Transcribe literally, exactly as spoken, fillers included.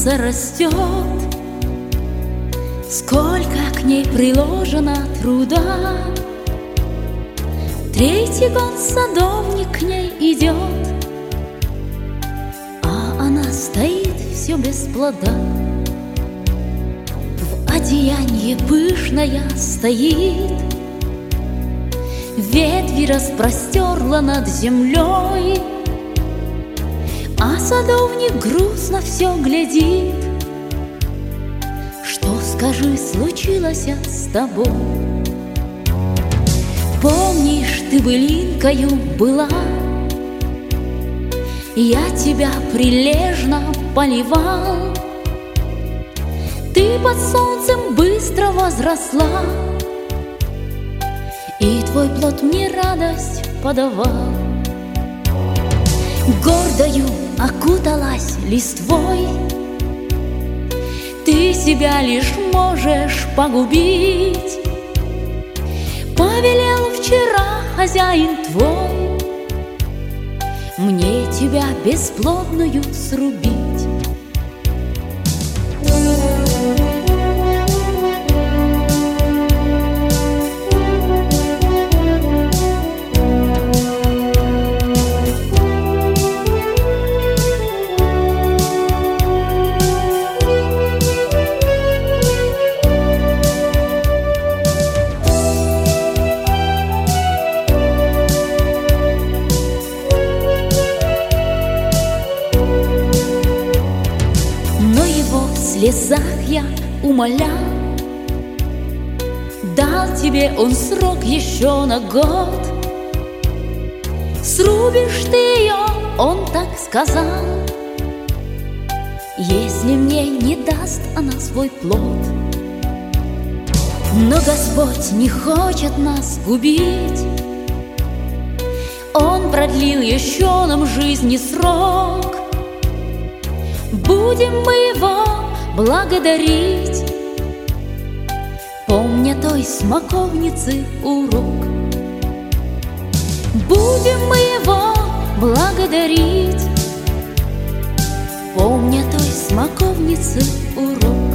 смоковница растет, сколько к ней приложено труда. Третий год садовник к ней идет, а она стоит все без плода. В одеянье пышная стоит, ветви распростерла над землей, а садовник грустно все глядит. Что, скажи, случилось с тобой? Помнишь, ты былинкою была, я тебя прилежно поливал, ты под солнцем быстро возросла, и твой плод мне радость подавал. Гордою окуталась листвой, ты себя лишь можешь погубить. Повелел вчера хозяин твой мне тебя бесплодную срубить. В слезах я умолял, дал тебе он срок еще на год. Срубишь ты ее, он так сказал, если мне не даст она свой плод. Но Господь не хочет нас губить, Он продлил еще нам жизни срок. Будем мы его благодарить, помня той смоковницы урок. Будем мы его благодарить, помня той смоковницы урок.